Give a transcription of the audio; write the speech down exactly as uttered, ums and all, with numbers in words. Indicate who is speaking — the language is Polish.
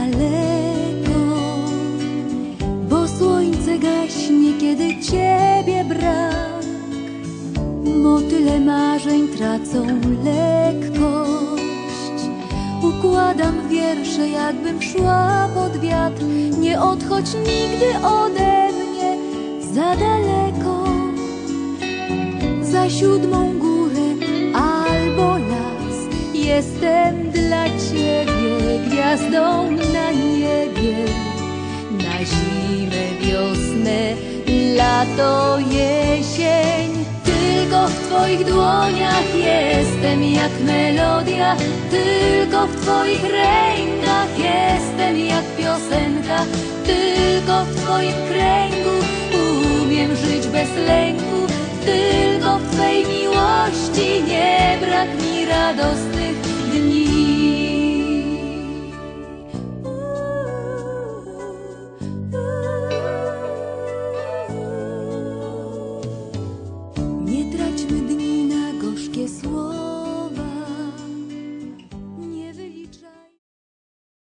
Speaker 1: daleko, bo słońce gaśnie, kiedy ciebie brak. Motyle marzeń tracą lekkość. Układam wiersze, jakbym szła pod wiatr. Nie odchodź nigdy ode mnie za daleko, za siódmą górę albo las. Jestem dla ciebie gwiazdą na niebie, na zimę, wiosnę, lato, jesień. Tylko w twoich dłoniach jestem jak melodia, tylko w twoich rękach jestem jak piosenka. Tylko w twoim kręgu umiem żyć bez lęku, tylko w twej miłości nie brak mi radosny